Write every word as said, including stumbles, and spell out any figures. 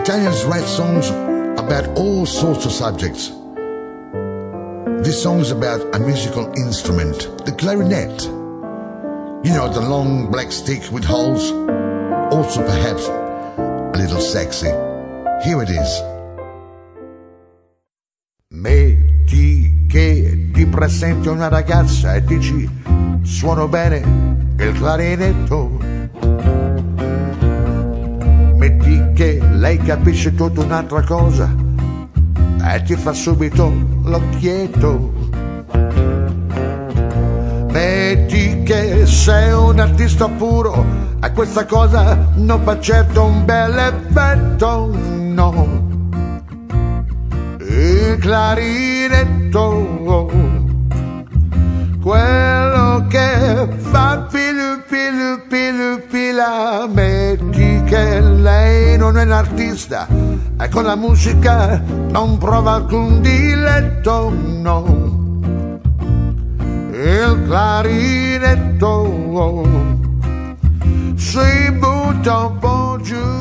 Italians write songs about all sorts of subjects. This song is about a musical instrument, the clarinet. You know, the long black stick with holes, also perhaps a little sexy. Here it is. Metti che ti presenti una ragazza e dici suono bene il clarinetto. Metti che lei capisce tutta un'altra cosa e ti fa subito l'occhietto. Metti che sei un artista puro e questa cosa non fa certo un bel effetto, no. Il clarinetto, quello che fa pilu pilu pilu pila. Metti che lei non è un artista e con la musica non prova alcun diletto, no. Il clarinetto si butta un po' giù.